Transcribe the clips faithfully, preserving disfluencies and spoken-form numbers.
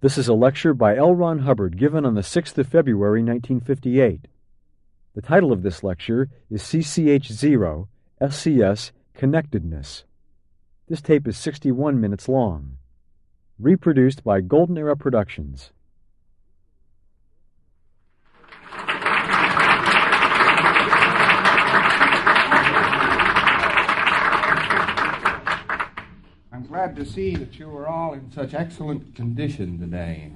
This is a lecture by L. Ron Hubbard given on the sixth of February, nineteen fifty-eight. The title of this lecture is C C H zero, S C S, Connectedness. This tape is sixty-one minutes long. Reproduced by Golden Era Productions. I'm glad to see that you are all in such excellent condition today.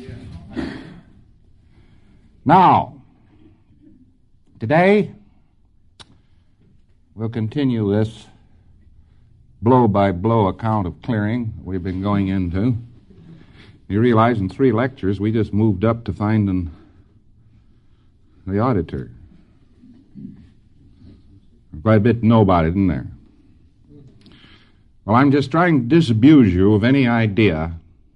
Now, today, we'll continue this blow-by-blow account of clearing we've been going into. You realize in three lectures we just moved up to finding the auditor. Quite a bit to know about it, isn't there? Well, I'm just trying to disabuse you of any idea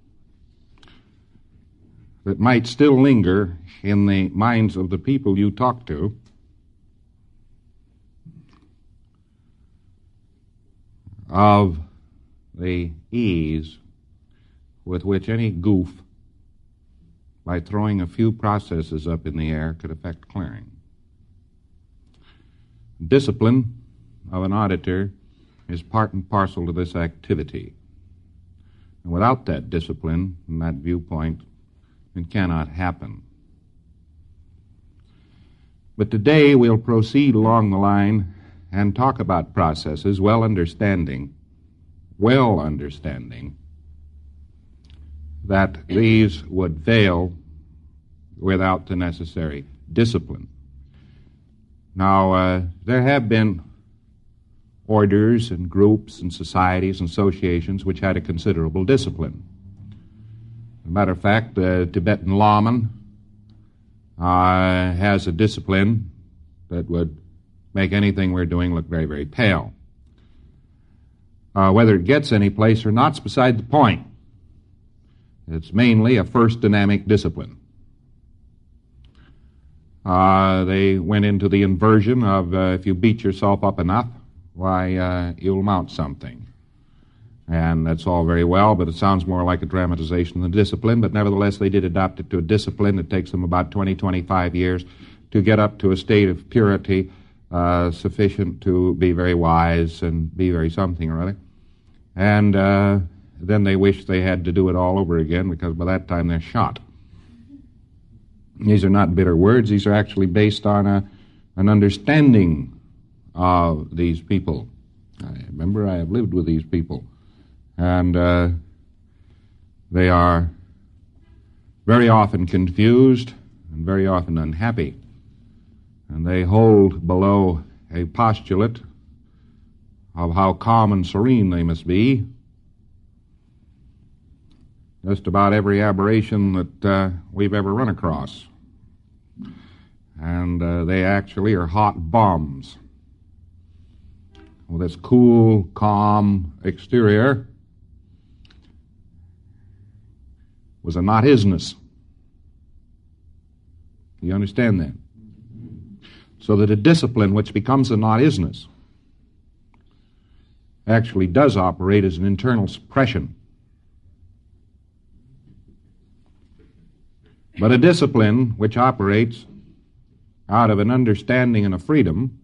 that might still linger in the minds of the people you talk to of the ease with which any goof, by throwing a few processes up in the air, could affect clearing. Discipline of an auditor is part and parcel to this activity. And without that discipline and that viewpoint, it cannot happen. But today we'll proceed along the line and talk about processes, well understanding, well understanding that these would fail without the necessary discipline. Now, uh, there have been orders and groups and societies and associations which had a considerable discipline. As a matter of fact, the Tibetan lawman uh, has a discipline that would make anything we're doing look very, very pale. Uh, whether it gets any place or not's beside the point. It's mainly a first dynamic discipline. Uh, they went into the inversion of uh, if you beat yourself up enough, why, uh, you'll mount something. And that's all very well, but it sounds more like a dramatization than discipline, but nevertheless they did adopt it to a discipline. It takes them about twenty, twenty-five years to get up to a state of purity uh, sufficient to be very wise and be very something or other. And uh, then they wish they had to do it all over again, because by that time they're shot. These are not bitter words. These are actually based on a, an understanding of these people. I remember I have lived with these people, and uh, they are very often confused and very often unhappy, and they hold below a postulate of how calm and serene they must be just about every aberration that uh, we've ever run across. And uh, they actually are hot bombs. With this cool, calm exterior was a not-isness. You understand that? So that a discipline which becomes a not-isness actually does operate as an internal suppression. But a discipline which operates out of an understanding and a freedom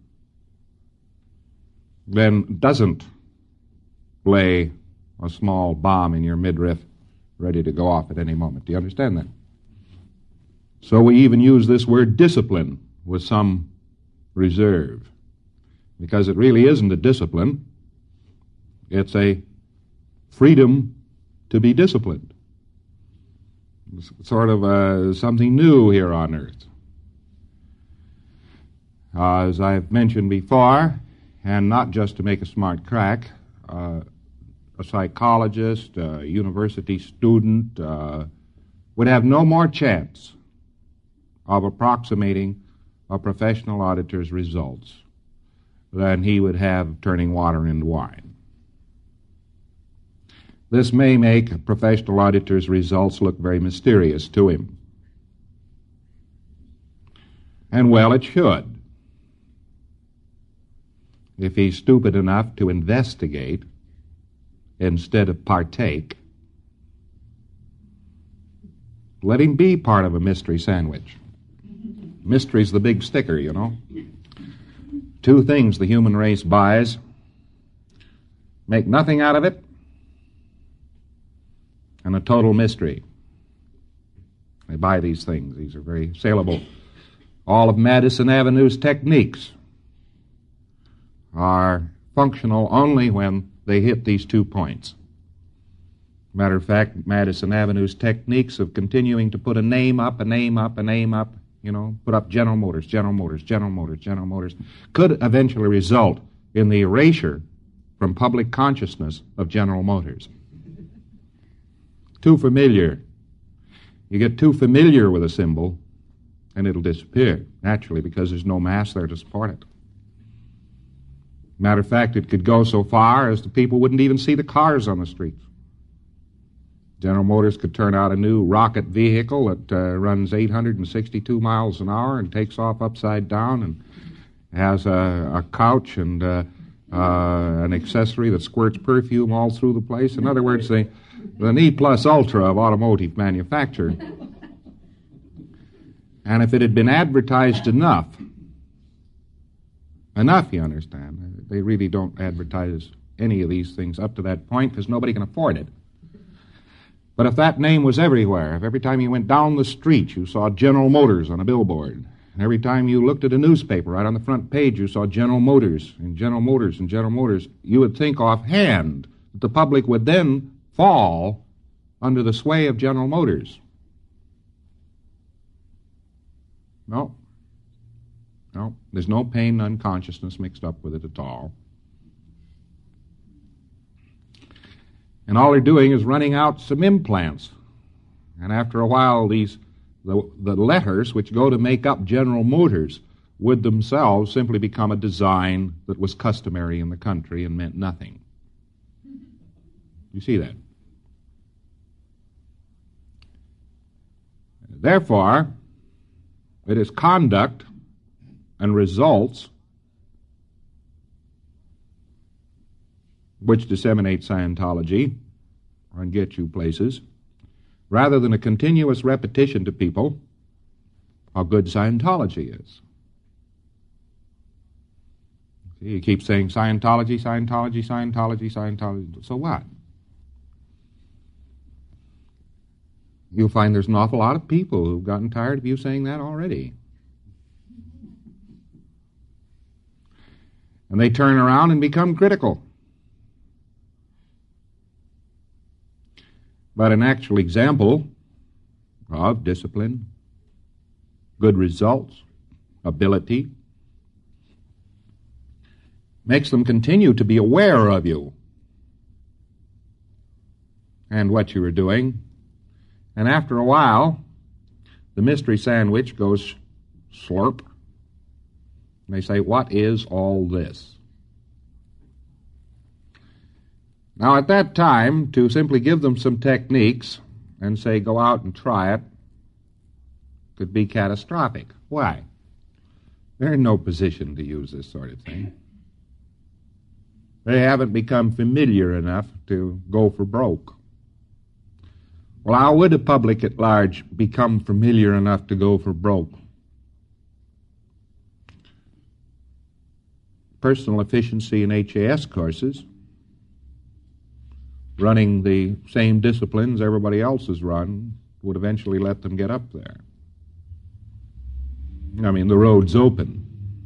then doesn't lay a small bomb in your midriff ready to go off at any moment. Do you understand that? So we even use this word discipline with some reserve, because it really isn't a discipline. It's a freedom to be disciplined. It's sort of uh, something new here on earth. Uh, as I've mentioned before, and not just to make a smart crack, uh, a psychologist, a university student uh, would have no more chance of approximating a professional auditor's results than he would have turning water into wine. This may make a professional auditor's results look very mysterious to him. And well, it should. If he's stupid enough to investigate instead of partake, Let him be part of a mystery sandwich. Mystery's the big sticker, you know. Two things the human race buys. Make nothing out of it, and a total mystery. They buy these things. These are very saleable. All of Madison Avenue's techniques are functional only when they hit these two points. Matter of fact, Madison Avenue's techniques of continuing to put a name up, a name up, a name up, you know, put up General Motors, General Motors, General Motors, General Motors, could eventually result in the erasure from public consciousness of General Motors. Too familiar. You get too familiar with a symbol, and it'll disappear, naturally, because there's no mass there to support it. Matter of fact, it could go so far as the people wouldn't even see the cars on the streets. General Motors could turn out a new rocket vehicle that uh, runs eight hundred sixty-two miles an hour and takes off upside down and has a, a couch and uh, uh, an accessory that squirts perfume all through the place. In other words, the, the E plus ultra of automotive manufacture. And if it had been advertised enough, enough, you understand, they really don't advertise any of these things up to that point because nobody can afford it. But if that name was everywhere, if every time you went down the street you saw General Motors on a billboard, and every time you looked at a newspaper, right on the front page you saw General Motors and General Motors and General Motors, you would think offhand that the public would then fall under the sway of General Motors. No. No. There's no pain unconsciousness mixed up with it at all. And all they're doing is running out some implants. And after a while, these the, the letters which go to make up General Motors would themselves simply become a design that was customary in the country and meant nothing. You see that? Therefore, it is conduct and results which disseminate Scientology and get you places, rather than a continuous repetition to people how good Scientology is. See, you keep saying Scientology, Scientology, Scientology, Scientology. So what? You'll find there's an awful lot of people who've gotten tired of you saying that already. And they turn around and become critical. But an actual example of discipline, good results, ability, makes them continue to be aware of you and what you are doing. And after a while, the mystery sandwich goes slurp. And they say, what is all this? Now, at that time, to simply give them some techniques and say, go out and try it, could be catastrophic. Why? They're in no position to use this sort of thing. They haven't become familiar enough to go for broke. Well, how would the public at large become familiar enough to go for broke? Personal efficiency in H A S courses, running the same disciplines everybody else has run, would eventually let them get up there. I mean, the road's open.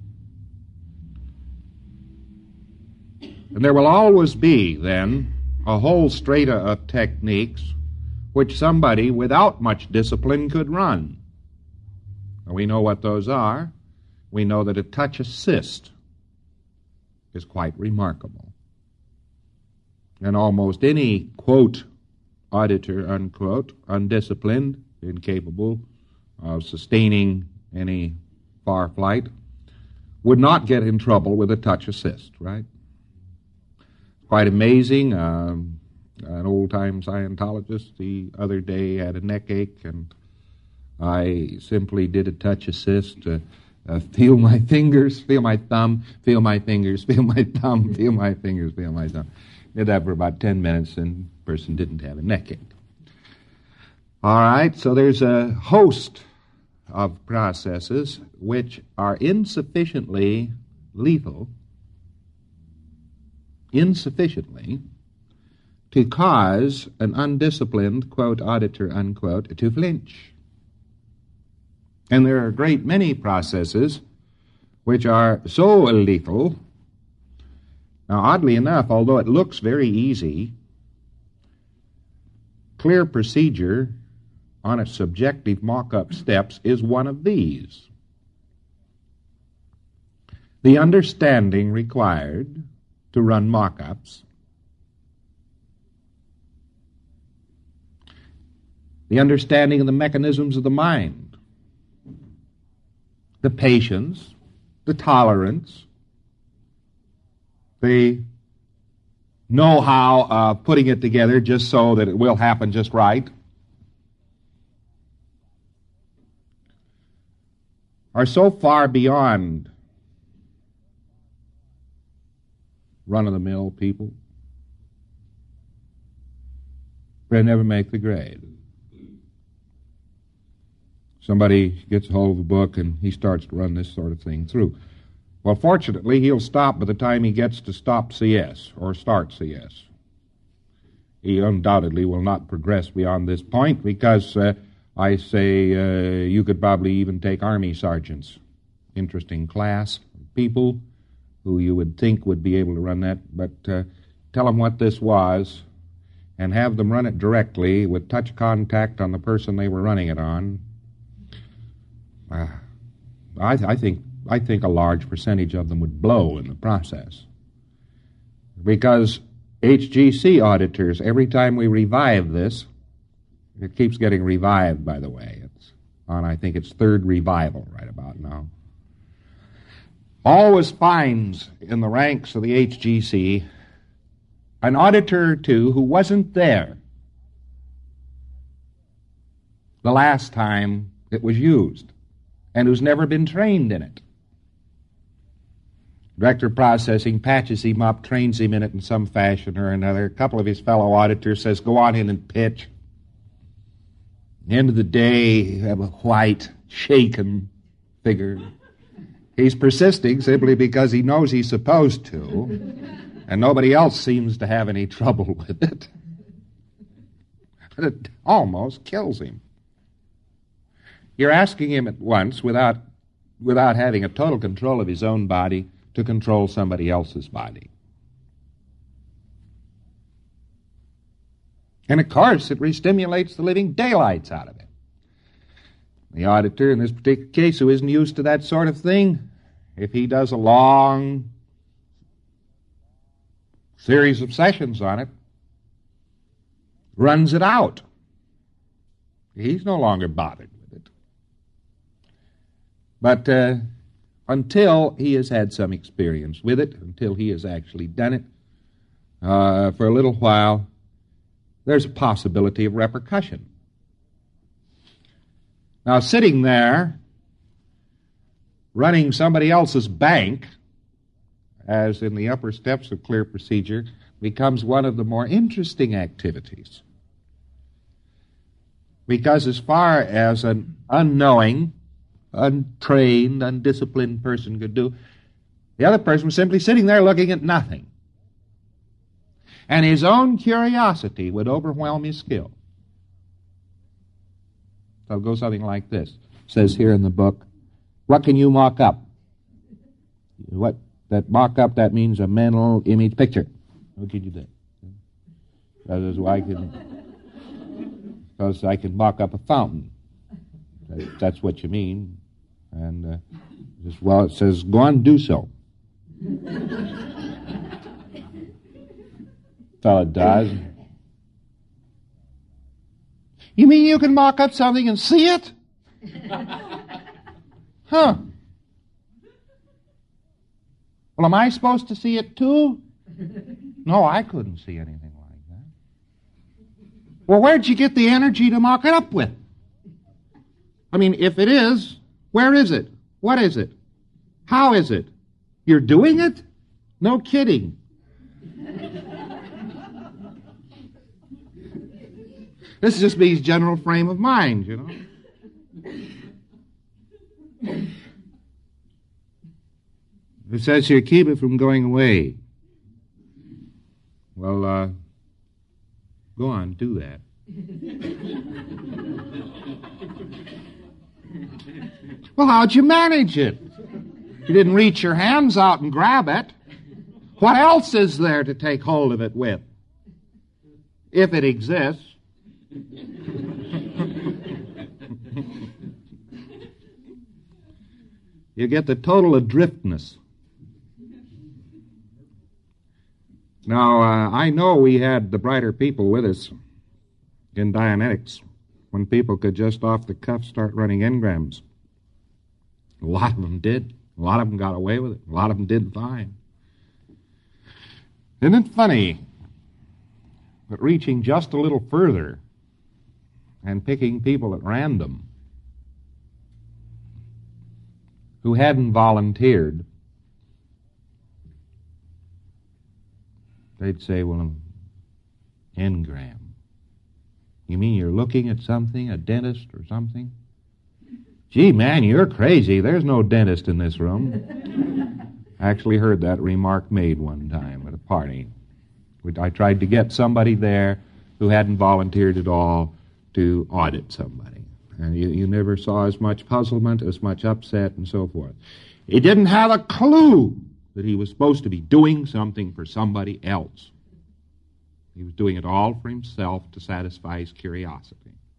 And there will always be, then, a whole strata of techniques which somebody without much discipline could run. Now, we know what those are. We know that a touch assist is quite remarkable. And almost any, quote, auditor, unquote, undisciplined, incapable of sustaining any far flight, would not get in trouble with a touch assist, right? Quite amazing. Um, an old-time Scientologist the other day had a neck ache, and I simply did a touch assist to uh, feel my fingers, feel my thumb, feel my fingers, feel my thumb, feel my fingers, feel my thumb. Did that for about ten minutes, and the person didn't have a neck ache. All right, so there's a host of processes which are insufficiently lethal, insufficiently, to cause an undisciplined, quote, auditor, unquote, to flinch. And there are a great many processes which are so lethal. Now, oddly enough, although it looks very easy, clear procedure on its subjective mock-up steps is one of these. The understanding required to run mock-ups, the understanding of the mechanisms of the mind, the patience, the tolerance, the know-how of putting it together just so that it will happen just right, are so far beyond run-of-the-mill people, they never make the grade. Somebody gets a hold of a book and he starts to run this sort of thing through. Well, fortunately, he'll stop by the time he gets to stop C S or start C S. He undoubtedly will not progress beyond this point because uh, I say uh, you could probably even take Army sergeants. Interesting class of people who you would think would be able to run that, but uh, tell them what this was and have them run it directly with touch contact on the person they were running it on. Uh, I, I think I think a large percentage of them would blow in the process. Because H G C auditors, every time we revive this, it keeps getting revived, by the way. It's on, I think, its third revival right about now. Always finds in the ranks of the H G C an auditor or two who wasn't there the last time it was used and who's never been trained in it. Director of Processing patches him up, trains him in it in some fashion or another. A couple of his fellow auditors says, go on in and pitch. At the end of the day, you have a white, shaken figure. He's persisting simply because he knows he's supposed to, and nobody else seems to have any trouble with it. It almost kills him. You're asking him at once, without, without having a total control of his own body, to control somebody else's body. And of course, it re-stimulates the living daylights out of it. The auditor, in this particular case, who isn't used to that sort of thing, if he does a long series of sessions on it, runs it out. He's no longer bothered with it. But uh, until he has had some experience with it, until he has actually done it, uh, for a little while, there's a possibility of repercussion. Now, sitting there, running somebody else's bank, as in the upper steps of clear procedure, becomes one of the more interesting activities. Because as far as an unknowing, untrained, undisciplined person could do, the other person was simply sitting there looking at nothing. And his own curiosity would overwhelm his skill. So it'll go something like this. It says here in the book, what can you mock up? What that mock up, that means a mental image picture. What can you do? That is why I can, because I can mock up a fountain. That, that's what you mean. And uh, just, well, it says, go on, do so. Fellow does. You mean you can mock up something and see it? Huh. Well, am I supposed to see it too? No, I couldn't see anything like that. Well, where'd you get the energy to mock it up with? I mean, if it is, where is it? What is it? How is it? You're doing it? No kidding. This is just B's general frame of mind, you know. It says here, keep it from going away. Well, uh, go on, do that. Well, how'd you manage it? You didn't reach your hands out and grab it. What else is there to take hold of it with? If it exists. You get the total adriftness. Now, uh, I know we had the brighter people with us in Dianetics when people could just off the cuff start running engrams. A lot of them did. A lot of them got away with it. A lot of them did fine. Isn't it funny that reaching just a little further and picking people at random who hadn't volunteered, they'd say, well, an engram. You mean you're looking at something, a dentist or something? Gee, man, you're crazy. There's no dentist in this room. I actually heard that remark made one time at a party. I tried to get somebody there who hadn't volunteered at all to audit somebody. And you, you never saw as much puzzlement, as much upset, and so forth. He didn't have a clue that he was supposed to be doing something for somebody else. He was doing it all for himself to satisfy his curiosity.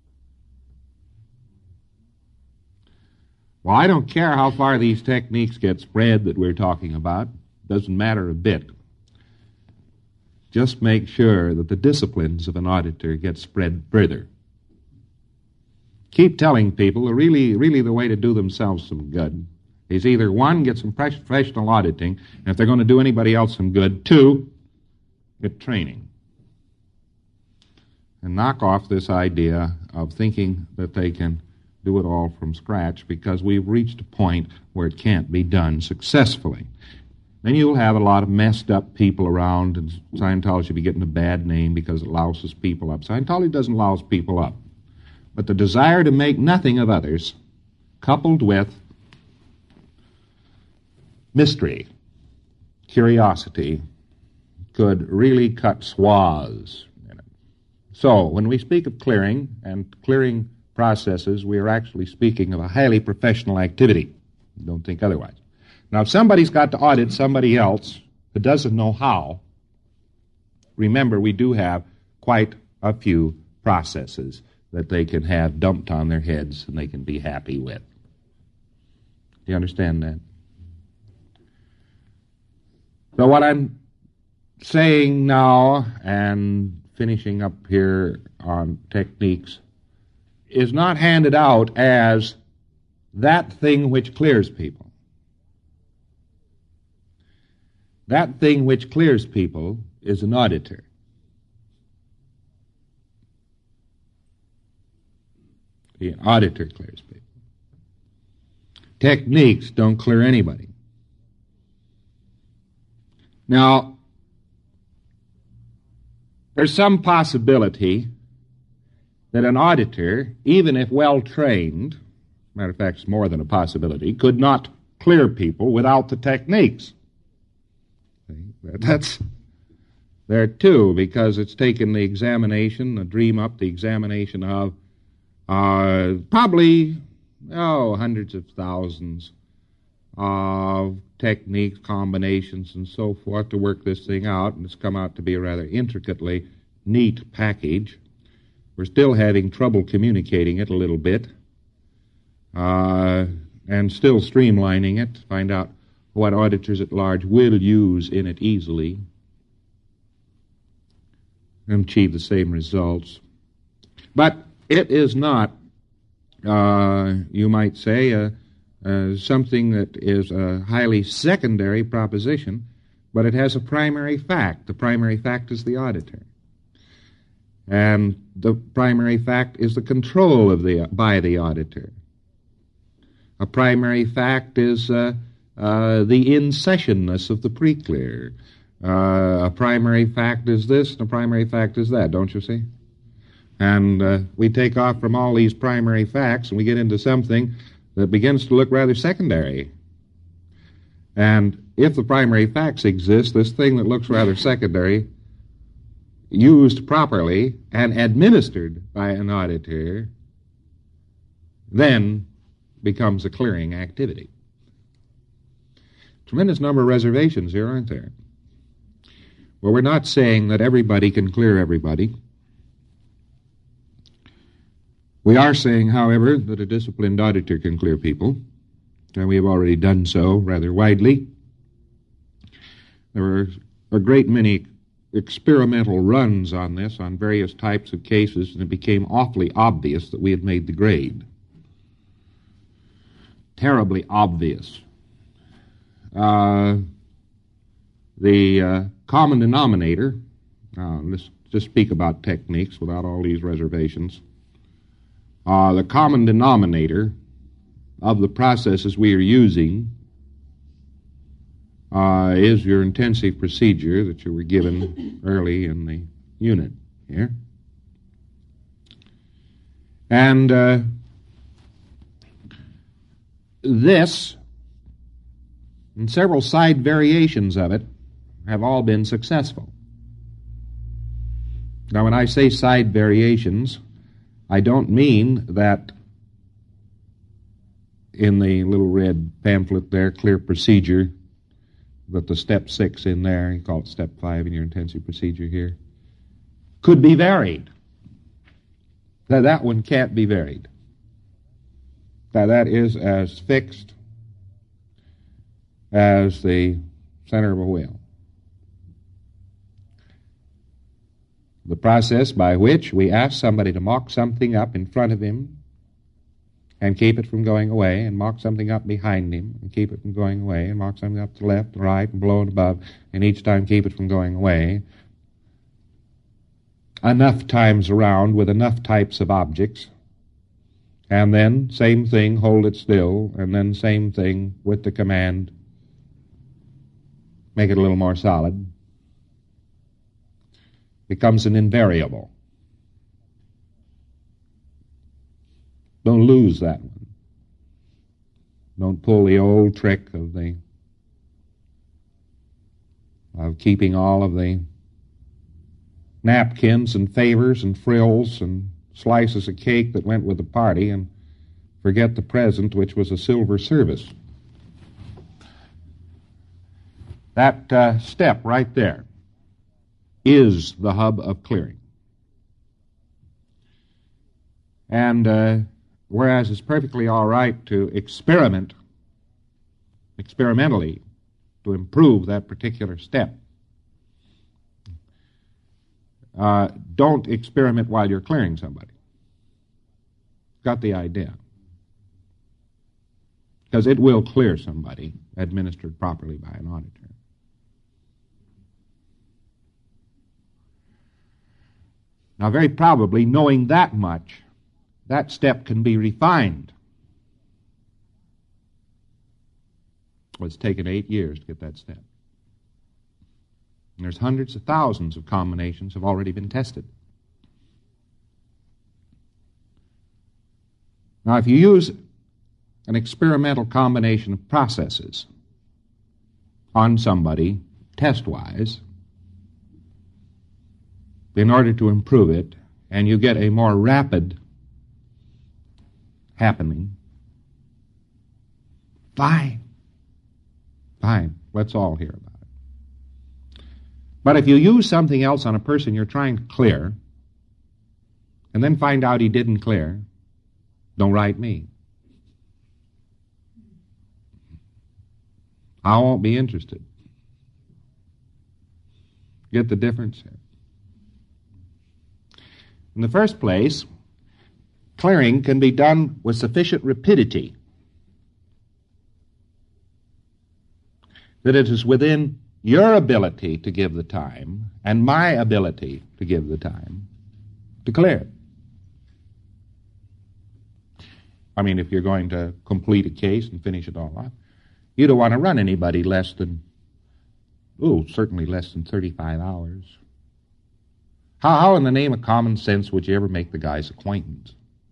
Well, I don't care how far these techniques get spread that we're talking about. Doesn't matter a bit. Just make sure that the disciplines of an auditor get spread further. Keep telling people that really, really the way to do themselves some good is either, one, get some professional auditing, and if they're going to do anybody else some good, two, get training. And knock off this idea of thinking that they can do it all from scratch, because we've reached a point where it can't be done successfully. Then you'll have a lot of messed up people around, and Scientology will be getting a bad name because it louses people up. Scientology doesn't louse people up. But the desire to make nothing of others, coupled with mystery, curiosity, could really cut swaths in it. So, when we speak of clearing and clearing processes, we are actually speaking of a highly professional activity. Don't think otherwise. Now, if somebody's got to audit somebody else that doesn't know how, remember, we do have quite a few processes that they can have dumped on their heads and they can be happy with. Do you understand that? So what I'm saying now and finishing up here on techniques is not handed out as that thing which clears people. That thing which clears people is an auditor. The auditor clears people. Techniques don't clear anybody. Now, there's some possibility that an auditor, even if well-trained, matter of fact, it's more than a possibility, could not clear people without the techniques. That's there too, because it's taken the examination, the dream up, the examination of uh, probably, oh, hundreds of thousands of techniques, combinations, and so forth to work this thing out, and it's come out to be a rather intricately neat package. We're still having trouble communicating it a little bit, uh, and still streamlining it to find out what auditors at large will use in it easily and achieve the same results. But it is not, uh, you might say, uh, uh, something that is a highly secondary proposition, but it has a primary fact. The primary fact is the auditor. And the primary fact is the control of the by the auditor. A primary fact is uh, uh, the in-sessionness of the pre-clear. Uh, a primary fact is this, and a primary fact is that, don't you see? And uh, we take off from all these primary facts and we get into something that begins to look rather secondary. And if the primary facts exist, this thing that looks rather secondary, used properly and administered by an auditor, then becomes a clearing activity. Tremendous number of reservations here, aren't there? Well, we're not saying that everybody can clear everybody. We are saying, however, that a disciplined auditor can clear people, and we have already done so rather widely. There were a great many experimental runs on this, on various types of cases, and it became awfully obvious that we had made the grade. Terribly obvious. Uh, the uh, common denominator, uh, let's just speak about techniques without all these reservations. Uh, the common denominator of the processes we are using uh, is your intensive procedure that you were given early in the unit here. And uh, this and several side variations of it have all been successful. Now, when I say side variations, I don't mean that in the little red pamphlet there, clear procedure, that the step six in there, you call it step five in your intensive procedure here, could be varied. That that one can't be varied. That that is as fixed as the center of a wheel. The process by which we ask somebody to mock something up in front of him and keep it from going away, and mock something up behind him and keep it from going away, and mock something up to the left and right and below and above, and each time keep it from going away, enough times around with enough types of objects, and then same thing, hold it still, and then same thing with the command, make it a little more solid, becomes an invariable. Don't lose that one. Don't pull the old trick of the of keeping all of the napkins and favors and frills and slices of cake that went with the party and forget the present, which was a silver service. That uh, step right there is the hub of clearing. And uh, whereas it's perfectly all right to experiment, experimentally, to improve that particular step, uh, don't experiment while you're clearing somebody. Got the idea? Because it will clear somebody administered properly by an auditor. Now, very probably, knowing that much, that step can be refined. Well, it's taken eight years to get that step. And there's hundreds of thousands of combinations have already been tested. Now, if you use an experimental combination of processes on somebody, test-wise, in order to improve it, and you get a more rapid happening, fine. Fine. Let's all hear about it. But if you use something else on a person you're trying to clear, and then find out he didn't clear, don't write me. I won't be interested. Get the difference here? In the first place, clearing can be done with sufficient rapidity that it is within your ability to give the time and my ability to give the time to clear it. I mean, if you're going to complete a case and finish it all off, you don't want to run anybody less than, oh, certainly less than thirty-five hours. How, how in the name of common sense would you ever make the guy's acquaintance?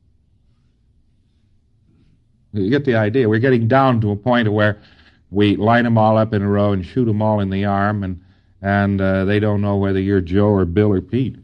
You get the idea. We're getting down to a point where we line them all up in a row and shoot them all in the arm, and, and uh, they don't know whether you're Joe or Bill or Pete.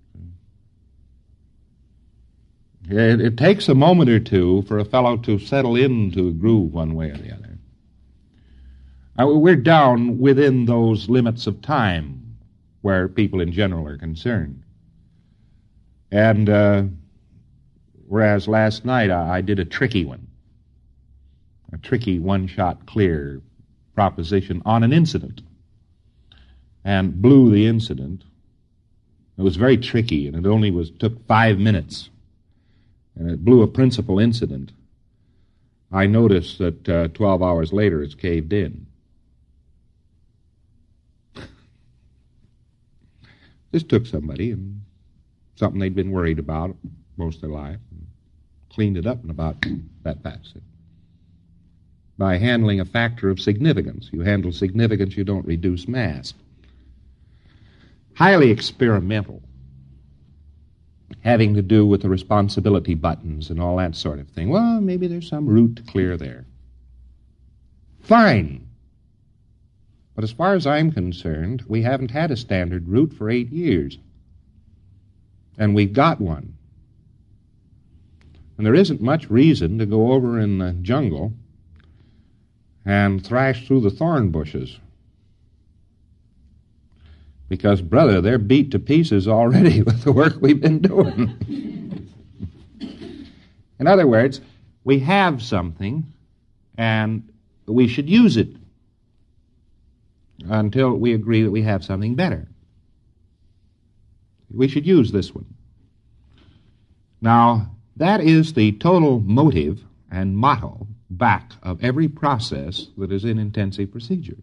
It, it takes a moment or two for a fellow to settle into a groove one way or the other. Uh, we're down within those limits of time where people in general are concerned. And uh, whereas last night I, I did a tricky one, a tricky one-shot clear proposition on an incident, and blew the incident. It was very tricky, and it only was took five minutes, and it blew a principal incident. I noticed that uh, twelve hours later it's caved in. This took somebody and something they'd been worried about most of their life, and cleaned it up in about that fast. By handling a factor of significance. You handle significance, you don't reduce mass. Highly experimental, having to do with the responsibility buttons and all that sort of thing. Well, maybe there's some route to clear there. Fine. But as far as I'm concerned, we haven't had a standard route for eight years. And we've got one. And there isn't much reason to go over in the jungle and thrash through the thorn bushes. Because, brother, they're beat to pieces already with the work we've been doing. In other words, we have something, and we should use it until we agree that we have something better. We should use this one. Now, that is the total motive and motto back of every process that is in intensive procedure.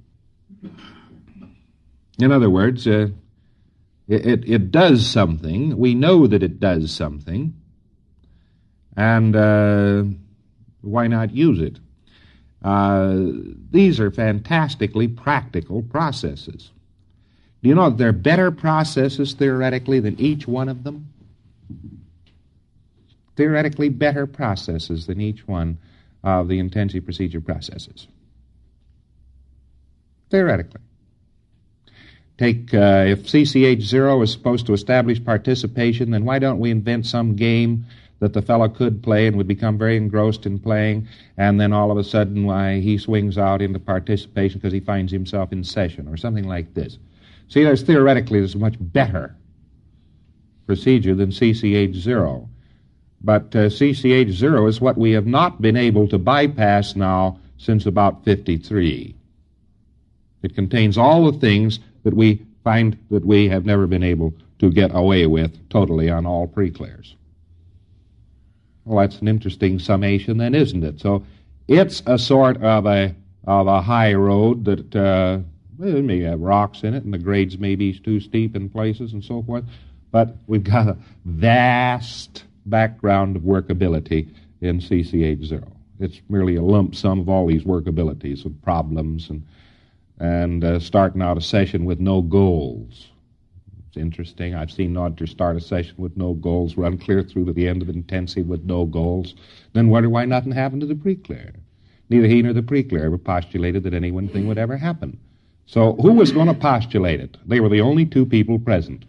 In other words, uh, it, it, it does something. We know that it does something. And uh, why not use it? Uh, these are fantastically practical processes. Do you know that there are better processes theoretically than each one of them? Theoretically better processes than each one of the intensive procedure processes. Theoretically. Take, uh, if C C H zero is supposed to establish participation, then why don't we invent some game that the fellow could play and would become very engrossed in playing, and then all of a sudden, why, he swings out into participation because he finds himself in session, or something like this. See, there's theoretically, there's a much better procedure than C C H zero. But uh, C C H zero is what we have not been able to bypass now since about fifty-three. It contains all the things that we find that we have never been able to get away with totally on all pre-clears. Well, that's an interesting summation then, isn't it? So it's a sort of a of a high road that uh, well, it may have rocks in it, and the grades may be too steep in places and so forth, but we've got a vast background of workability in C C H zero. It's merely a lump sum of all these workabilities of problems and and uh, starting out a session with no goals. It's interesting. I've seen Nodder start a session with no goals, run clear through to the end of intensive with no goals, then wonder why nothing happened to the pre-clear. Neither he nor the pre-clear ever postulated that any one thing would ever happen. So who was going to postulate it? They were the only two people present.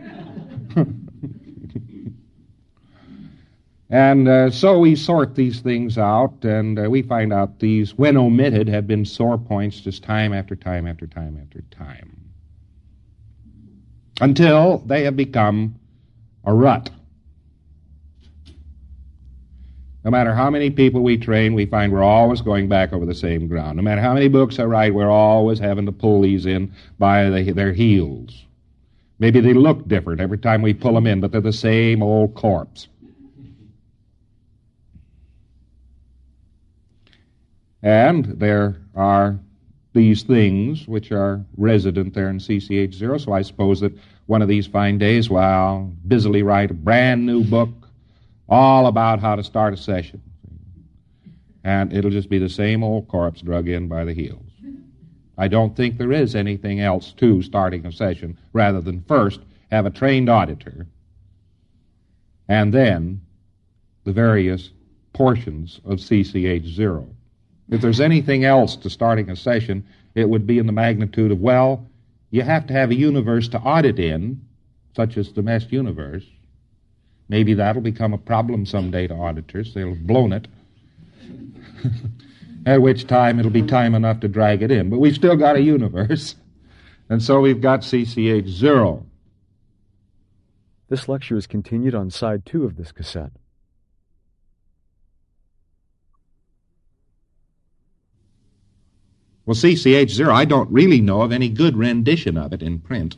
And uh, so we sort these things out, and uh, we find out these, when omitted, have been sore points just time after time after time after time, until they have become a rut. No matter how many people we train, we find we're always going back over the same ground. No matter how many books I write, we're always having to pull these in by the, their heels. Maybe they look different every time we pull them in, but they're the same old corpse. And there are these things which are resident there in C C H zero, so I suppose that one of these fine days, well, I'll busily write a brand new book all about how to start a session. And it'll just be the same old corpse drug in by the heels. I don't think there is anything else to starting a session rather than first have a trained auditor, and then the various portions of C C H zero. If there's anything else to starting a session, it would be in the magnitude of, well, you have to have a universe to audit in, such as the mesh universe. Maybe that'll become a problem someday to auditors. They'll have blown it. At which time it'll be time enough to drag it in. But we've still got a universe. And so we've got C C H zero. This lecture is continued on side two of this cassette. Well, C C H zero, I don't really know of any good rendition of it in print.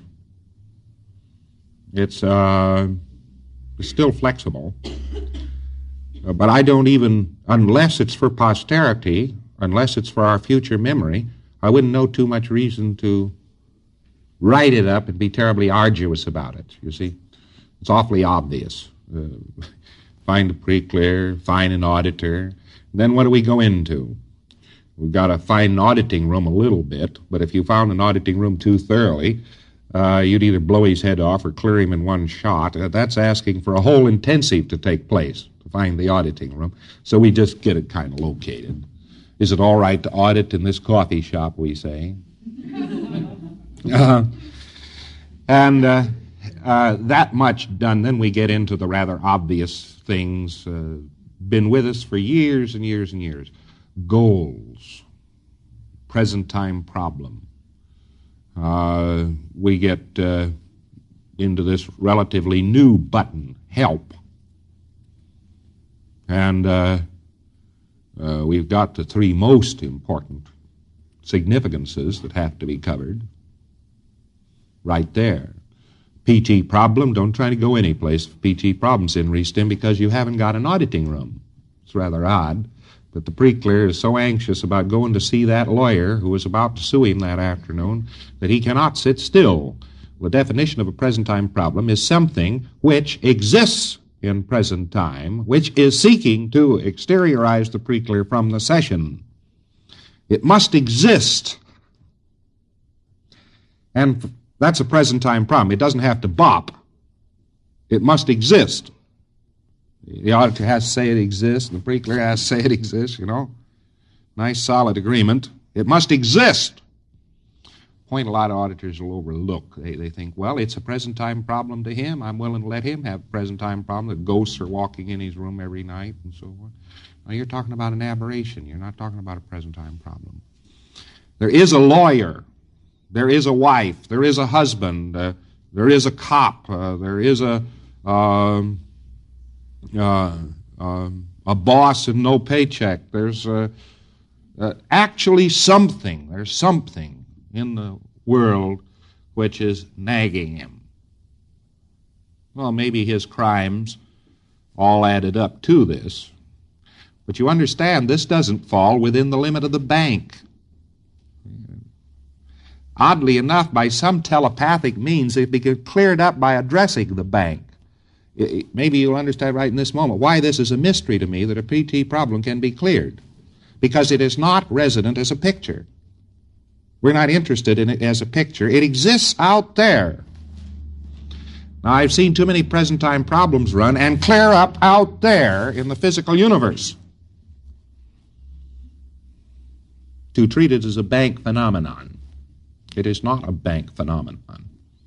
It's, uh, it's still flexible. Uh, but I don't even, unless it's for posterity, unless it's for our future memory, I wouldn't know too much reason to write it up and be terribly arduous about it, you see. It's awfully obvious. Uh, find a pre-clear, find an auditor. Then what do we go into? We've got to find an auditing room a little bit, but if you found an auditing room too thoroughly, uh, you'd either blow his head off or clear him in one shot. Uh, that's asking for a whole intensive to take place to find the auditing room. So we just get it kind of located. Is it all right to audit in this coffee shop, we say? uh, and uh, uh, that much done, then we get into the rather obvious things, uh, been with us for years and years and years. Goals, present time problem. Uh, we get uh, into this relatively new button, help. And uh, uh, we've got the three most important significances that have to be covered right there. P T problem, don't try to go any place for P T problems in ReStim because you haven't got an auditing room. It's rather odd. But the pre-clear is so anxious about going to see that lawyer who was about to sue him that afternoon that he cannot sit still. The definition of a present time problem is something which exists in present time, which is seeking to exteriorize the pre-clear from the session. It must exist. And that's a present time problem. It doesn't have to bop. It must exist. The auditor has to say it exists, and the pre-clear has to say it exists, you know. Nice, solid agreement. It must exist. Point a lot of auditors will overlook. They, they think, well, it's a present-time problem to him. I'm willing to let him have a present-time problem that ghosts are walking in his room every night and so on. Now, you're talking about an aberration. You're not talking about a present-time problem. There is a lawyer. There is a wife. There is a husband. Uh, there is a cop. Uh, there is a... Um, Uh, uh, a boss and no paycheck. There's uh, uh, actually something, there's something in the world which is nagging him. Well, maybe his crimes all added up to this. But you understand, this doesn't fall within the limit of the bank. Oddly enough, by some telepathic means, it became cleared up by addressing the bank. Maybe you'll understand right in this moment why this is a mystery to me that a P T problem can be cleared. Because it is not resident as a picture. We're not interested in it as a picture. It exists out there. Now, I've seen too many present-time problems run and clear up out there in the physical universe to treat it as a bank phenomenon. It is not a bank phenomenon.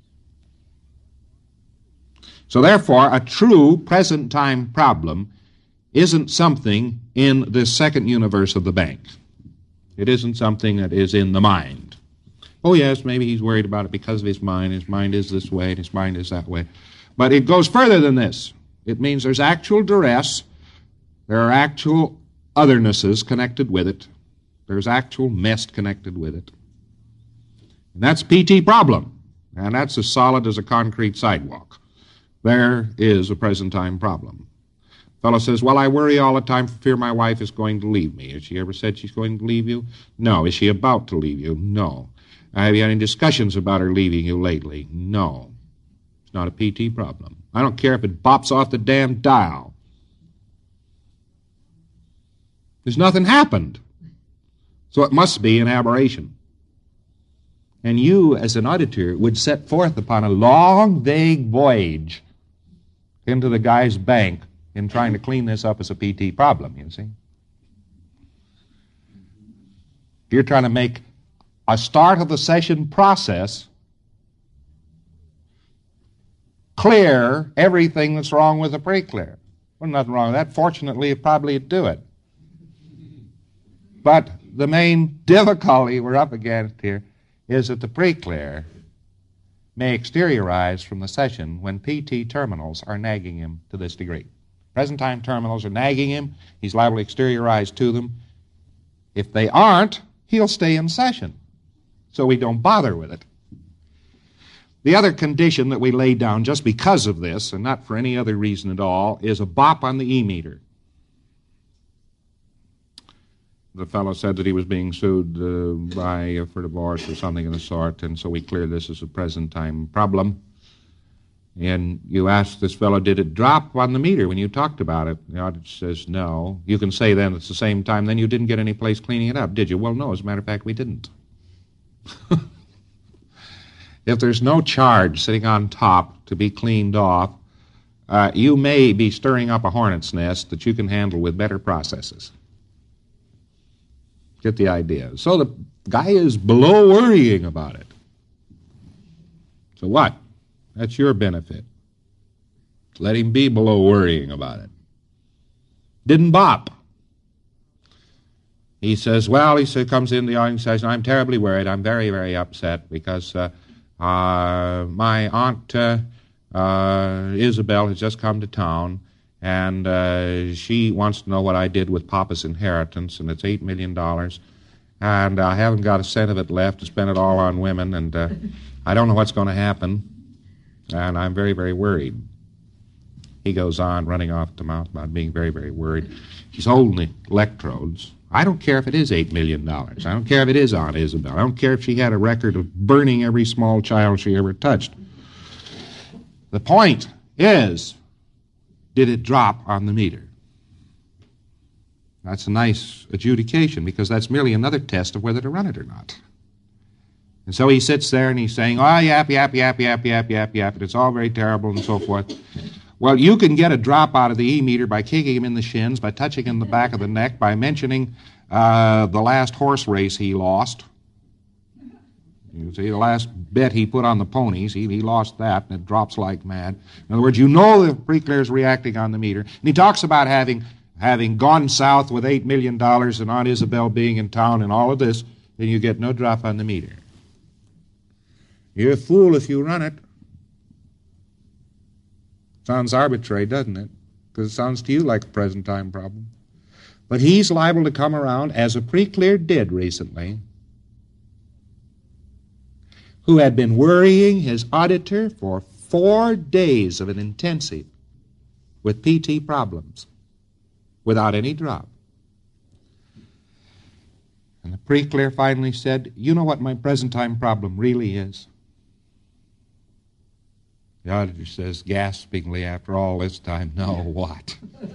So therefore, a true present-time problem isn't something in this second universe of the bank. It isn't something that is in the mind. Oh, yes, maybe he's worried about it because of his mind. His mind is this way and his mind is that way. But it goes further than this. It means there's actual duress. There are actual othernesses connected with it. There's actual mess connected with it. And that's P T problem. And that's as solid as a concrete sidewalk. There is a present-time problem. Fellow says, well, I worry all the time for fear my wife is going to leave me. Has she ever said she's going to leave you? No. Is she about to leave you? No. Have you had any discussions about her leaving you lately? No. It's not a P T problem. I don't care if it bops off the damn dial. There's nothing happened. So it must be an aberration. And you, as an auditor, would set forth upon a long, vague voyage into the guy's bank in trying to clean this up as a P T problem, you see. You're trying to make a start of the session process clear everything that's wrong with the pre-clear. Well, nothing wrong with that. Fortunately, it probably would do it. But the main difficulty we're up against here is that the pre-clear may exteriorize from the session when P T terminals are nagging him to this degree. Present time terminals are nagging him. He's liable to exteriorize to them. If they aren't, he'll stay in session. So we don't bother with it. The other condition that we lay down just because of this, and not for any other reason at all, is a bop on the E-meter. The fellow said that he was being sued uh, by uh, for divorce or something of the sort, and so we cleared this as a present time problem. And you asked this fellow, did it drop on the meter when you talked about it? The auditor says no. You can say then it's the same time, then you didn't get any place cleaning it up, did you? Well, no, as a matter of fact, we didn't. If there's no charge sitting on top to be cleaned off, uh, you may be stirring up a hornet's nest that you can handle with better processes. Get the idea. So the guy is below worrying about it. So what? That's your benefit. Let him be below worrying about it. Didn't bop. He says, well, he says, comes in the audience and says, I'm terribly worried. I'm very, very upset because uh, uh, my aunt uh, uh, Isabel has just come to town, and uh, she wants to know what I did with Papa's inheritance, and it's eight million dollars, and I haven't got a cent of it left to spend it all on women, and uh, I don't know what's going to happen, and I'm very, very worried. He goes on, running off the mouth about being very, very worried. He's holding the electrodes. I don't care if it is eight million dollars. I don't care if it is Aunt Isabel. I don't care if she had a record of burning every small child she ever touched. The point is, did it drop on the meter? That's a nice adjudication, because that's merely another test of whether to run it or not. And so he sits there and he's saying, oh, yap, yap, yap, yap, yap, yap, yap, and it's all very terrible and so forth. Well, you can get a drop out of the E-meter by kicking him in the shins, by touching him in the back of the neck, by mentioning uh, the last horse race he lost. You see, the last bet he put on the ponies, he, he lost that, and it drops like mad. In other words, you know the pre-clear is reacting on the meter. And he talks about having having gone south with eight million dollars and Aunt Isabel being in town and all of this, then you get no drop on the meter. You're a fool if you run it. Sounds arbitrary, doesn't it? Because it sounds to you like a present time problem. But he's liable to come around, as a pre-clear did recently, who had been worrying his auditor for four days of an intensive with P T problems without any drop. And the pre-clear finally said, you know what my present time problem really is? The auditor says, gaspingly after all this time, no, what?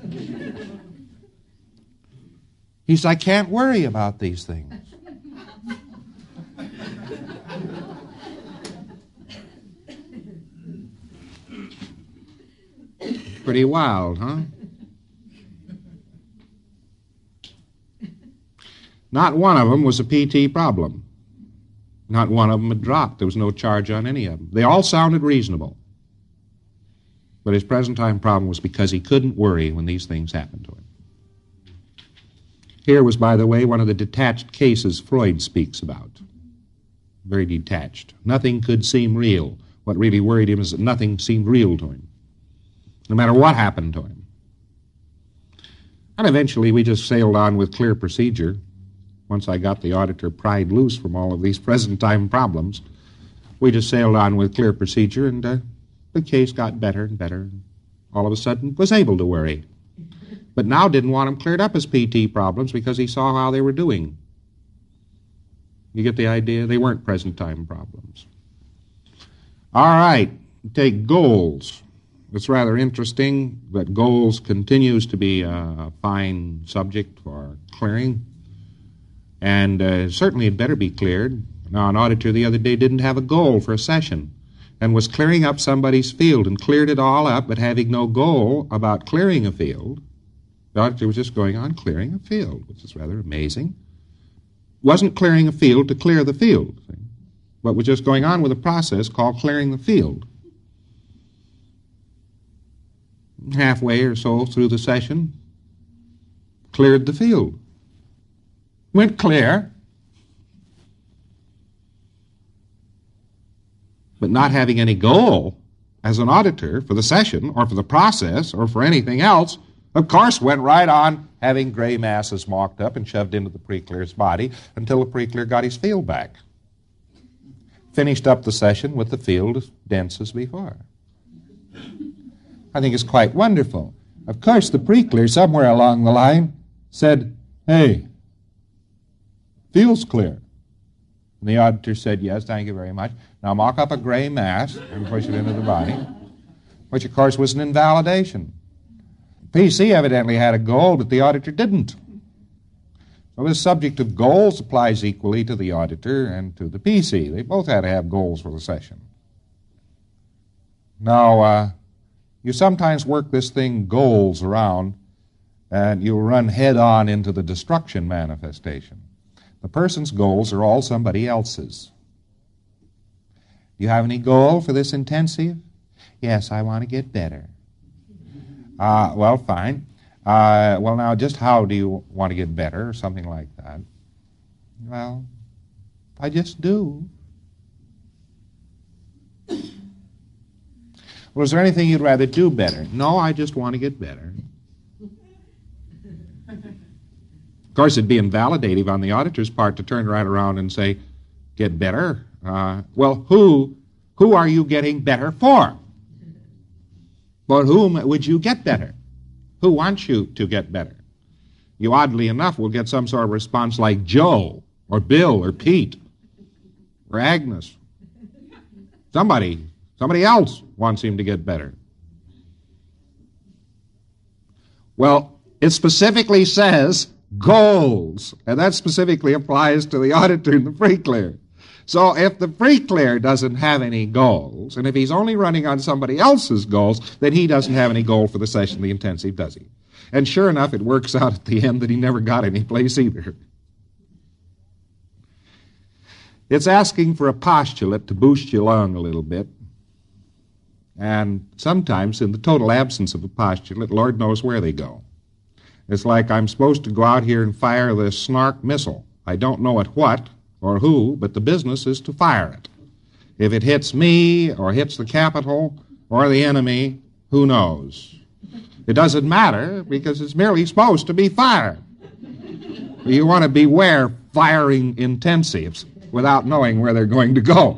He says, I can't worry about these things. Pretty wild, huh? Not one of them was a P T problem. Not one of them had dropped. There was no charge on any of them. They all sounded reasonable. But his present time problem was because he couldn't worry when these things happened to him. Here was, by the way, one of the detached cases Freud speaks about. Very detached. Nothing could seem real. What really worried him is that nothing seemed real to him, no matter what happened to him. And eventually we just sailed on with clear procedure. Once I got the auditor pried loose from all of these present time problems, we just sailed on with clear procedure, and uh, the case got better and better. And all of a sudden was able to worry. But now didn't want them cleared up as P T problems because he saw how they were doing. You get the idea? They weren't present time problems. All right, take goals. It's rather interesting that goals continues to be a fine subject for clearing. And uh, certainly it better be cleared. Now, an auditor the other day didn't have a goal for a session and was clearing up somebody's field and cleared it all up, but having no goal about clearing a field. The auditor was just going on clearing a field, which is rather amazing. Wasn't clearing a field to clear the field, but was just going on with a process called clearing the field. Halfway or so through the session, cleared the field. Went clear, but not having any goal as an auditor for the session or for the process or for anything else, of course went right on having gray masses mocked up and shoved into the pre-clear's body until the pre-clear got his field back. Finished up the session with the field as dense as before. I think it's quite wonderful. Of course, the pre-clear somewhere along the line said, "Hey, field's clear." And the auditor said, "Yes, thank you very much. Now mock up a gray mass and push it into the body," which, of course, was an invalidation. P C evidently had a goal, but the auditor didn't. So this subject of goals applies equally to the auditor and to the P C. They both had to have goals for the session. Now, uh, you sometimes work this thing goals around, and you'll run head-on into the destruction manifestation. The person's goals are all somebody else's. Do you have any goal for this intensive? Yes, I want to get better. Uh, well, fine. Uh, well, now, just how do you want to get better, or something like that? Well, I just do. Well, is there anything you'd rather do better? No, I just want to get better. Of course, it'd be invalidative on the auditor's part to turn right around and say, get better? Uh, well, who, who are you getting better for? For whom would you get better? Who wants you to get better? You, oddly enough, will get some sort of response like Joe, or Bill, or Pete, or Agnes. Somebody, somebody else wants him to get better. Well, it specifically says goals, and that specifically applies to the auditor and the pre-clear. So if the pre-clear doesn't have any goals, and if he's only running on somebody else's goals, then he doesn't have any goal for the session, the intensive, does he? And sure enough, it works out at the end that he never got any place either. It's asking for a postulate to boost you along a little bit. And sometimes, in the total absence of a postulate, Lord knows where they go. It's like I'm supposed to go out here and fire this Snark missile. I don't know at what or who, but the business is to fire it. If it hits me or hits the Capitol or the enemy, who knows? It doesn't matter because it's merely supposed to be fired. You want to beware firing intensives without knowing where they're going to go.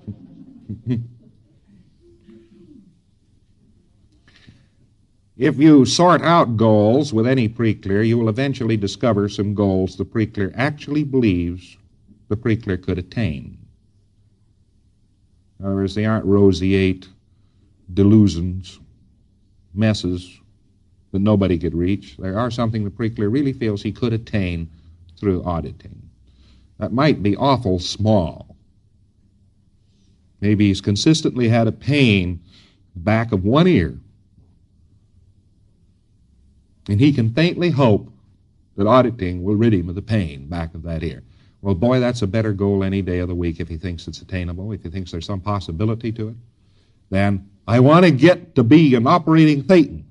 If you sort out goals with any pre-clear, you will eventually discover some goals the pre-clear actually believes the pre-clear could attain. In other words, they aren't roseate delusions, messes that nobody could reach. They are something the pre-clear really feels he could attain through auditing. That might be awful small. Maybe he's consistently had a pain back of one ear, and he can faintly hope that auditing will rid him of the pain back of that ear. Well, boy, that's a better goal any day of the week if he thinks it's attainable, if he thinks there's some possibility to it. Then, I want to get to be an operating thetan.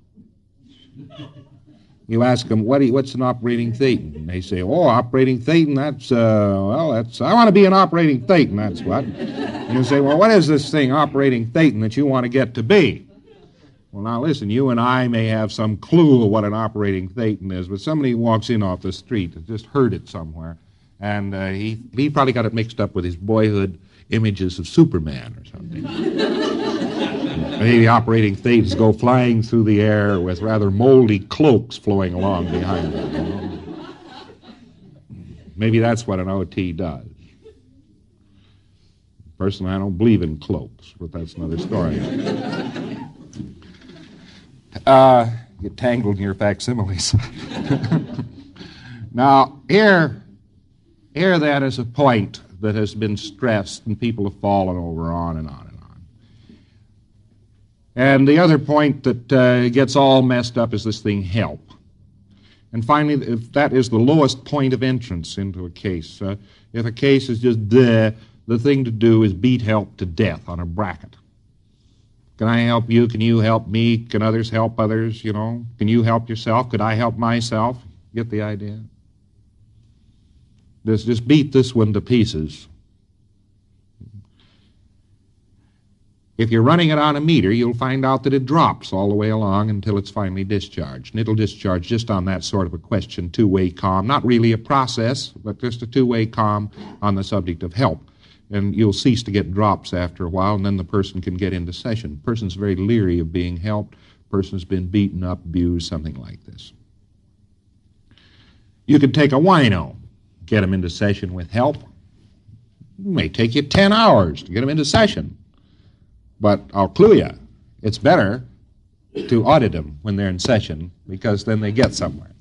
You ask them, what do you, what's an operating thetan? And they say, oh, operating thetan, that's, uh, well, that's, I want to be an operating thetan, that's what. And you say, well, what is this thing, operating thetan, that you want to get to be? Well, now listen, you and I may have some clue of what an operating thetan is, but somebody walks in off the street and just heard it somewhere, and uh, he, he probably got it mixed up with his boyhood images of Superman or something. Maybe the operating thetans go flying through the air with rather moldy cloaks flowing along behind them. You know? Maybe that's what an O T does. Personally, I don't believe in cloaks, but that's another story. Uh, get tangled in your facsimiles. Now, here, here then is a point that has been stressed and people have fallen over, on and on and on. And the other point that uh, gets all messed up is this thing, help. And finally, if that is the lowest point of entrance into a case. Uh, if a case is just there, the thing to do is beat help to death on a bracket. Can I help you? Can you help me? Can others help others? You know, can you help yourself? Could I help myself? Get the idea? Just, just beat this one to pieces. If you're running it on a meter, you'll find out that it drops all the way along until it's finally discharged. And it'll discharge just on that sort of a question, two-way comm. Not really a process, but just a two-way comm on the subject of help. And you'll cease to get drops after a while, and then the person can get into session. The person's very leery of being helped. The person's been beaten up, abused, something like this. You could take a wino, get him into session with help. It may take you ten hours to get him into session. But I'll clue you, it's better to audit them when they're in session, because then they get somewhere.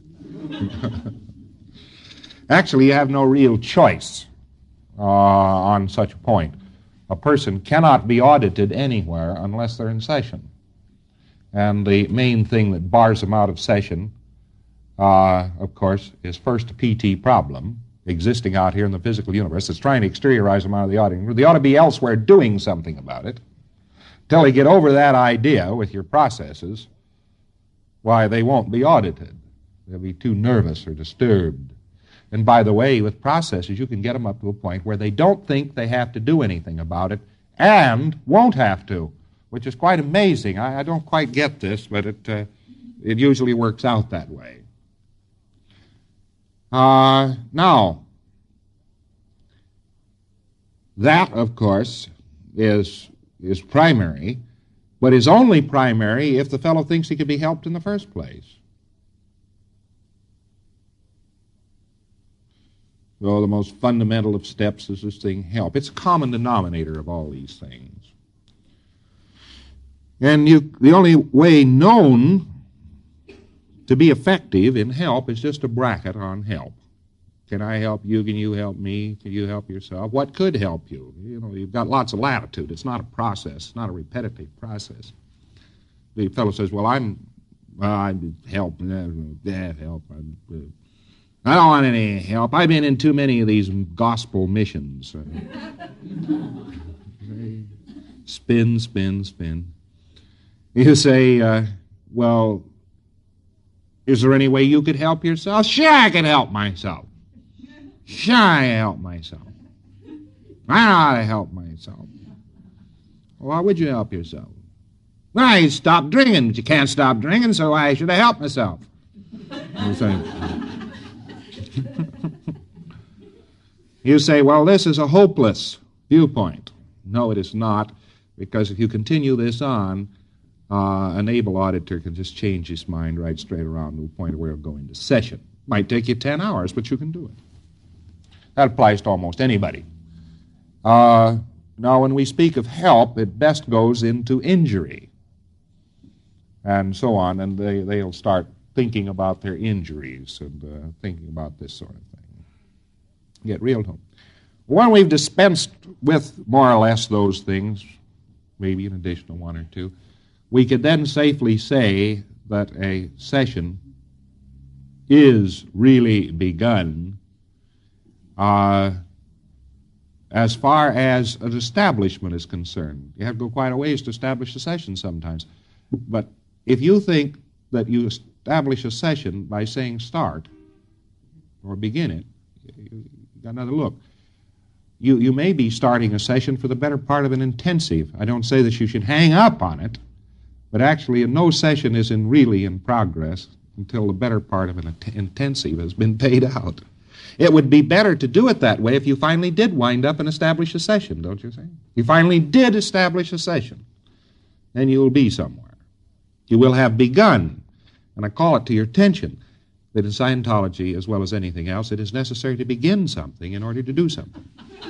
Actually, you have no real choice uh, on such a point. A person cannot be audited anywhere unless they're in session. And the main thing that bars them out of session, uh, of course, is first a P T problem existing out here in the physical universe that's trying to exteriorize them out of the auditing room. They ought to be elsewhere doing something about it. Until they get over that idea with your processes, why, they won't be audited. They'll be too nervous or disturbed. And by the way, with processes, you can get them up to a point where they don't think they have to do anything about it and won't have to, which is quite amazing. I, I don't quite get this, but it, uh, it usually works out that way. Uh, now, that, of course, is... is primary, but is only primary if the fellow thinks he could be helped in the first place. So the most fundamental of steps is this thing, help. It's a common denominator of all these things. And you, the only way known to be effective in help is just a bracket on help. Can I help you? Can you help me? Can you help yourself? What could help you? You know, you've got lots of latitude. It's not a process. It's not a repetitive process. The fellow says, well, I'm, uh, I help, uh, help. Uh, I don't want any help. I've been in too many of these gospel missions. Uh, spin, spin, spin. You say, uh, well, is there any way you could help yourself? Sure, I can help myself. Sure, I help myself. I know how to help myself. Well, why would you help yourself? Well, I stopped drinking, but you can't stop drinking, so why should I help myself? You say, you say, well, this is a hopeless viewpoint. No, it is not, because if you continue this on, uh, an able auditor can just change his mind right straight around to the point where it'll go into session. Might take you ten hours, but you can do it. That applies to almost anybody. Uh, now, when we speak of help, it best goes into injury and so on, and they, they'll start thinking about their injuries and uh, thinking about this sort of thing. Get real to them. When we've dispensed with more or less those things, maybe an additional one or two, we could then safely say that a session is really begun Uh, as far as an establishment is concerned. You have to go quite a ways to establish a session sometimes. But if you think that you establish a session by saying start or begin it, you got another look. You, you may be starting a session for the better part of an intensive. I don't say that you should hang up on it, but actually no session is in really in progress until the better part of an intensive has been paid out. It would be better to do it that way if you finally did wind up and establish a session, don't you think? You finally did establish a session, then you will be somewhere. You will have begun. And I call it to your attention that in Scientology, as well as anything else, it is necessary to begin something in order to do something.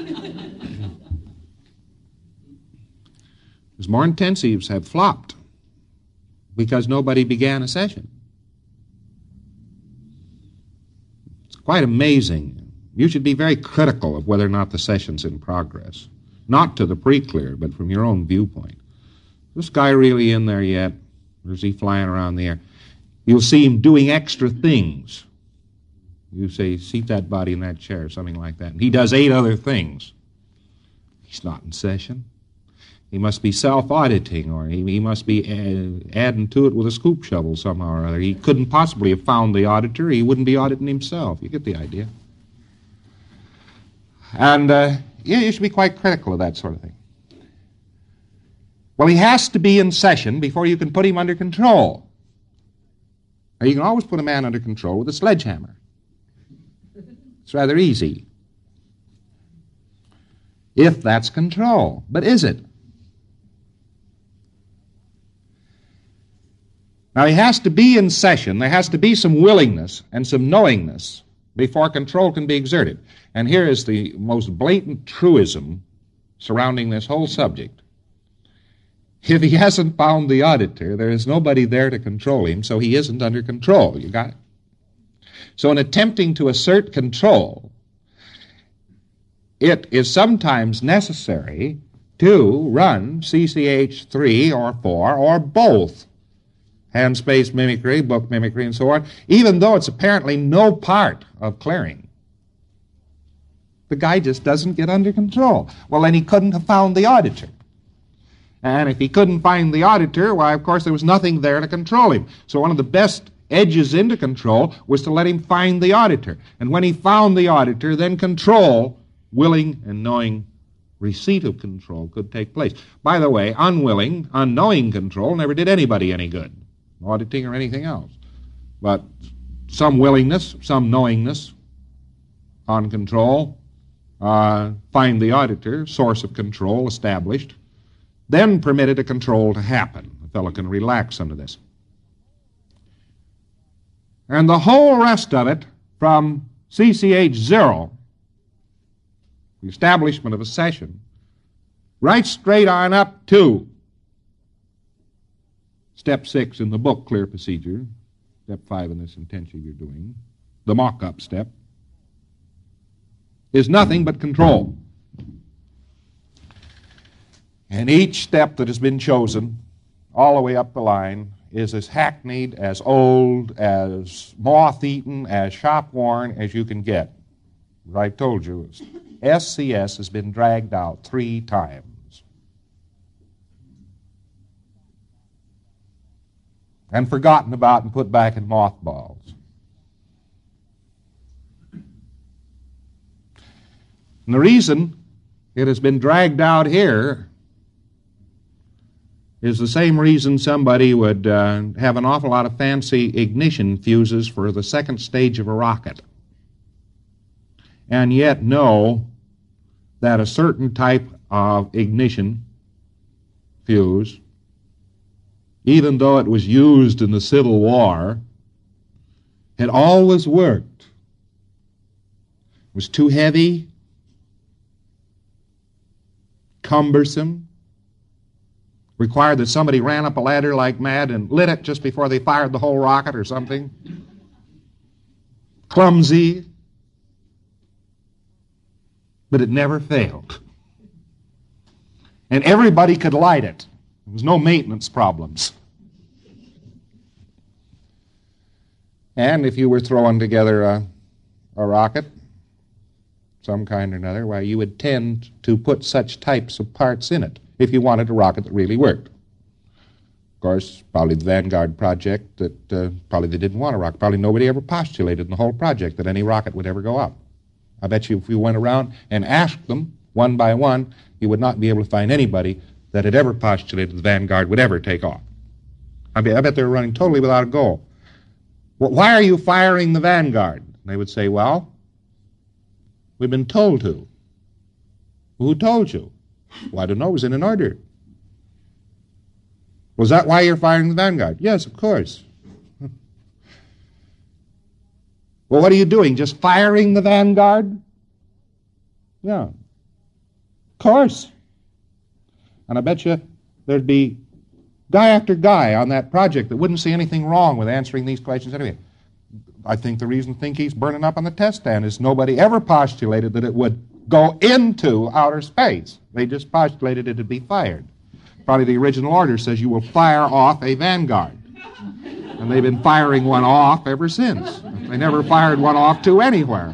Because more intensives have flopped because nobody began a session. Quite amazing you should be very critical of whether or not the session's in progress. Not to the pre-clear, but from your own viewpoint. Is this guy really in there yet? Or is he flying around the air? You'll see him doing extra things. You say, seat that body in that chair, something like that. And he does eight other things. He's not in session. He must be self-auditing, or he, he must be uh, adding to it with a scoop shovel somehow or other. He couldn't possibly have found the auditor. He wouldn't be auditing himself. You get the idea. And uh, yeah, you should be quite critical of that sort of thing. Well, he has to be in session before you can put him under control. Now, you can always put a man under control with a sledgehammer. It's rather easy. If that's control. But is it? Now, he has to be in session. There has to be some willingness and some knowingness before control can be exerted. And here is the most blatant truism surrounding this whole subject. If he hasn't found the auditor, there is nobody there to control him, so he isn't under control. You got it? So in attempting to assert control, it is sometimes necessary to run C C H three or four or both. Hand-space mimicry, book mimicry, and so on, even though it's apparently no part of clearing. The guy just doesn't get under control. Well, then he couldn't have found the auditor. And if he couldn't find the auditor, why, of course, there was nothing there to control him. So one of the best edges into control was to let him find the auditor. And when he found the auditor, then control, willing and knowing receipt of control, could take place. By the way, unwilling, unknowing control never did anybody any good, auditing or anything else. But some willingness, some knowingness on control, uh, find the auditor, source of control established, then permitted a control to happen. The fellow can relax under this. And the whole rest of it, from C C H zero, the establishment of a session, right straight on up to step six in the book, clear procedure, step five in this intention you're doing, the mock-up step, is nothing but control. And each step that has been chosen, all the way up the line, is as hackneyed, as old, as moth-eaten, as shop-worn as you can get. As I told you, S C S has been dragged out three times. And forgotten about and put back in mothballs. And the reason it has been dragged out here is the same reason somebody would uh, have an awful lot of fancy ignition fuses for the second stage of a rocket, and yet know that a certain type of ignition fuse, even though it was used in the Civil War, had always worked. It was too heavy, cumbersome, required that somebody ran up a ladder like mad and lit it just before they fired the whole rocket or something. Clumsy. But it never failed. And everybody could light it. There was no maintenance problems. And if you were throwing together a, a rocket, some kind or another, why, you would tend to put such types of parts in it if you wanted a rocket that really worked. Of course, probably the Vanguard project, that uh, probably they didn't want a rocket. Probably nobody ever postulated in the whole project that any rocket would ever go up. I bet you if you went around and asked them one by one, you would not be able to find anybody that had ever postulated the Vanguard would ever take off. I bet, I bet they were running totally without a goal. Well, why are you firing the Vanguard? And they would say, well, we've been told to. Well, who told you? Well, I don't know. It was in an order. Was that why you're firing the Vanguard? Yes, of course. Well, what are you doing? Just firing the Vanguard? Yeah. Of course. And I bet you there'd be guy after guy on that project that wouldn't see anything wrong with answering these questions anyway. I think the reason think he's burning up on the test stand is nobody ever postulated that it would go into outer space. They just postulated it would be fired. Probably the original order says you will fire off a Vanguard. And they've been firing one off ever since. They never fired one off to anywhere.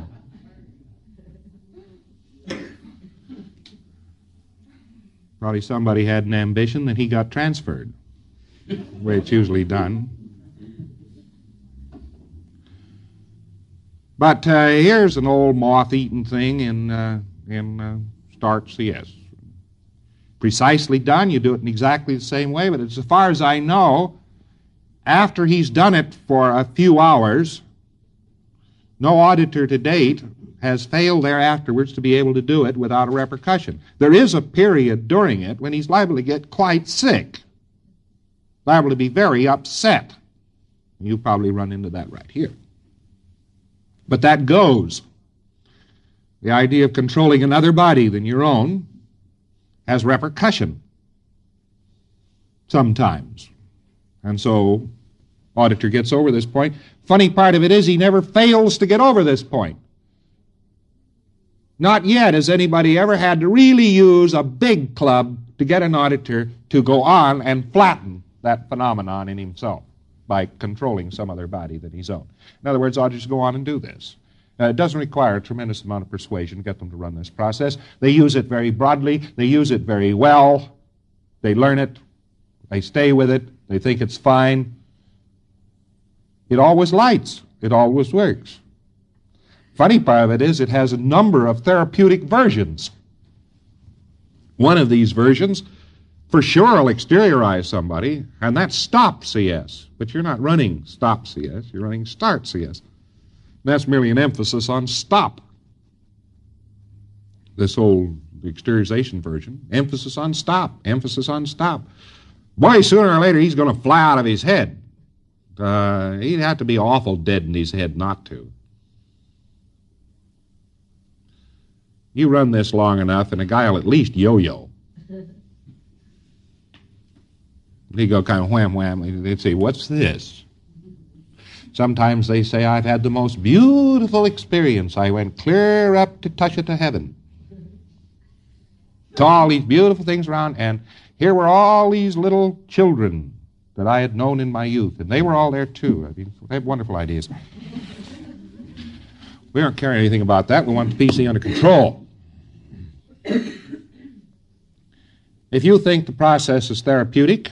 Probably somebody had an ambition that he got transferred, the way it's usually done. But uh, here's an old moth-eaten thing in, uh, in uh, Start C S. Precisely done, you do it in exactly the same way, but as far as I know, after he's done it for a few hours, no auditor to date has failed there afterwards to be able to do it without a repercussion. There is a period during it when he's liable to get quite sick, liable to be very upset. You probably run into that right here. But that goes. The idea of controlling another body than your own has repercussion sometimes. And so, auditor gets over this point. Funny part of it is he never fails to get over this point. Not yet has anybody ever had to really use a big club to get an auditor to go on and flatten that phenomenon in himself by controlling some other body that he's owned. In other words, auditors go on and do this. Uh, it doesn't require a tremendous amount of persuasion to get them to run this process. They use it very broadly. They use it very well. They learn it. They stay with it. They think it's fine. It always lights. It always works. Funny part of it is it has a number of therapeutic versions. One of these versions for sure will exteriorize somebody, and that's Stop C S. But you're not running Stop C S. You're running Start C S. And that's merely an emphasis on stop. This old exteriorization version, emphasis on stop, emphasis on stop. Boy, sooner or later he's going to fly out of his head. Uh, he'd have to be awful dead in his head not to. You run this long enough, and a guy will at least yo-yo. He'd go kind of wham-wham. They'd say, what's this? Sometimes they say, I've had the most beautiful experience. I went clear up to touch it to heaven. Saw all these beautiful things around, and here were all these little children that I had known in my youth, and they were all there too. I mean, they have wonderful ideas. We don't care anything about that. We want the P C under control. If you think the process is therapeutic,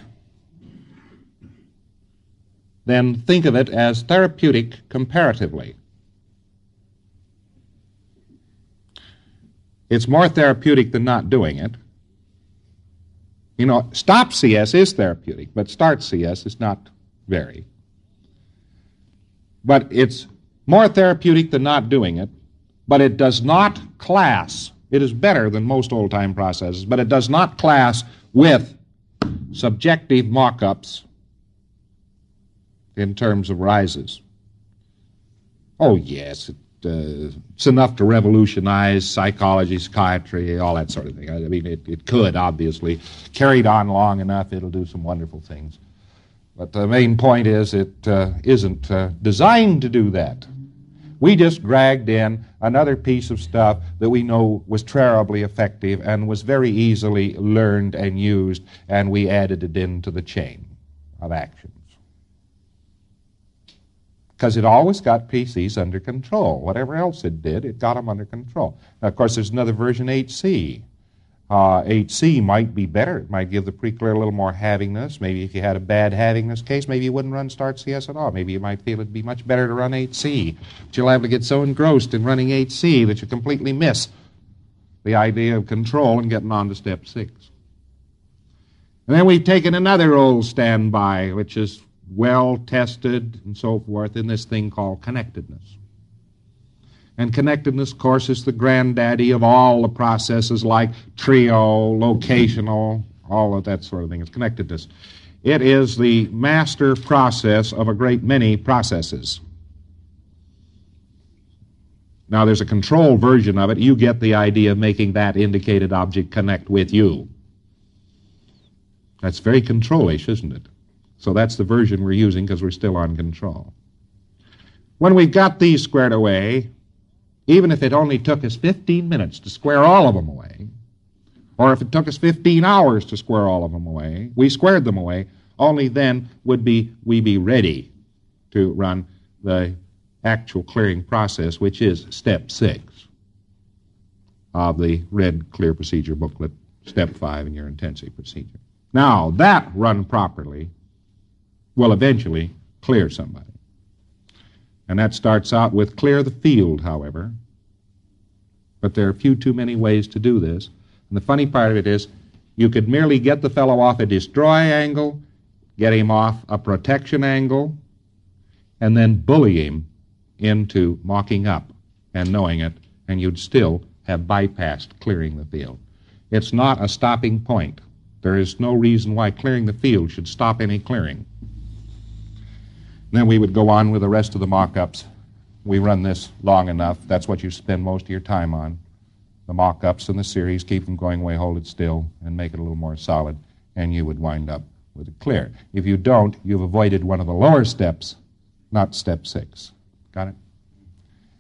then think of it as therapeutic comparatively. It's more therapeutic than not doing it. You know, Stop C S is therapeutic, but Start C S is not very. But it's more therapeutic than not doing it, but it does not class. It is better than most old-time processes, but it does not class with subjective mock-ups in terms of rises. Oh, yes, it, uh, it's enough to revolutionize psychology, psychiatry, all that sort of thing. I mean, it, it could, obviously. Carried on long enough, it'll do some wonderful things. But the main point is it uh, isn't uh, designed to do that. We just dragged in another piece of stuff that we know was terribly effective and was very easily learned and used, and we added it into the chain of actions. Because it always got P Cs under control. Whatever else it did, it got them under control. Now, of course, there's another version, eight C. Uh, eight C might be better. It might give the pre-clear a little more havingness. Maybe if you had a bad havingness case, maybe you wouldn't run Start C S at all. Maybe you might feel it'd be much better to run eight C. But you'll have to get so engrossed in running eight C that you completely miss the idea of control and getting on to step six. And then we've taken another old standby, which is well-tested and so forth, in this thing called connectedness. And connectedness, of course, is the granddaddy of all the processes like trio, locational, all of that sort of thing. It's connectedness. It is the master process of a great many processes. Now, there's a control version of it. You get the idea of making that indicated object connect with you. That's very control-ish, isn't it? So that's the version we're using because we're still on control. When we've got these squared away, even if it only took us fifteen minutes to square all of them away, or if it took us fifteen hours to square all of them away, we squared them away, only then would be we be ready to run the actual clearing process, which is step six of the red clear procedure booklet, step five in your intensive procedure. Now, that run properly will eventually clear somebody. And that starts out with clear the field, however. But there are few too many ways to do this. And the funny part of it is, you could merely get the fellow off a destroy angle, get him off a protection angle, and then bully him into mocking up and knowing it, and you'd still have bypassed clearing the field. It's not a stopping point. There is no reason why clearing the field should stop any clearing. Then we would go on with the rest of the mock-ups. We run this long enough. That's what you spend most of your time on. The mock-ups and the series, keep them going away, hold it still, and make it a little more solid, and you would wind up with it clear. If you don't, you've avoided one of the lower steps, not step six. Got it?